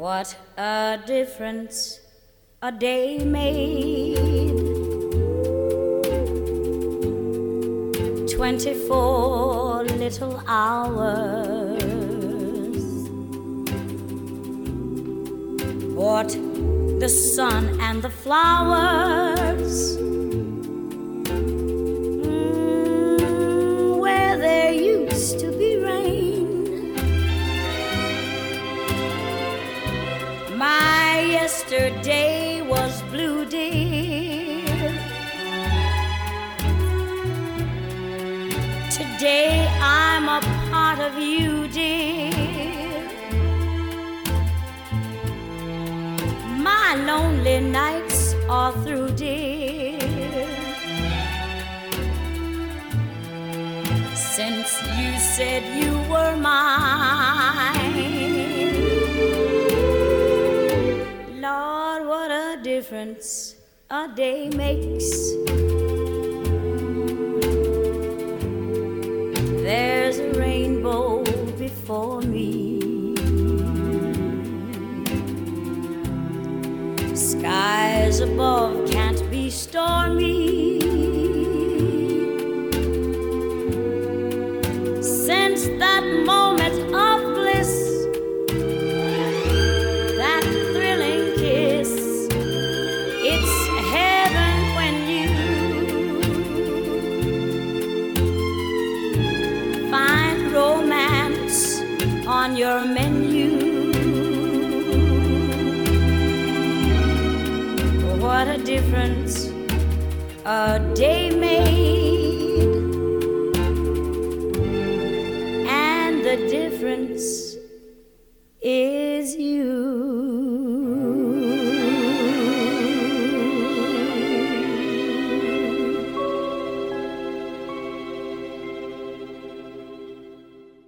What a difference a day made. 24 little hours brought the sun and the flowers where there used to be rain. My yesterday was blue, dear. Today I'm a part of you, dear. My lonely nights are through, dear, since you said you were mine. Lord, what a difference a day makes. There's a rainbow before me. Skies above can't be stormy. Since that moment of bliss, that thrilling kiss, it's heaven when you find romance on your menu. What a difference a day made, and the difference is you.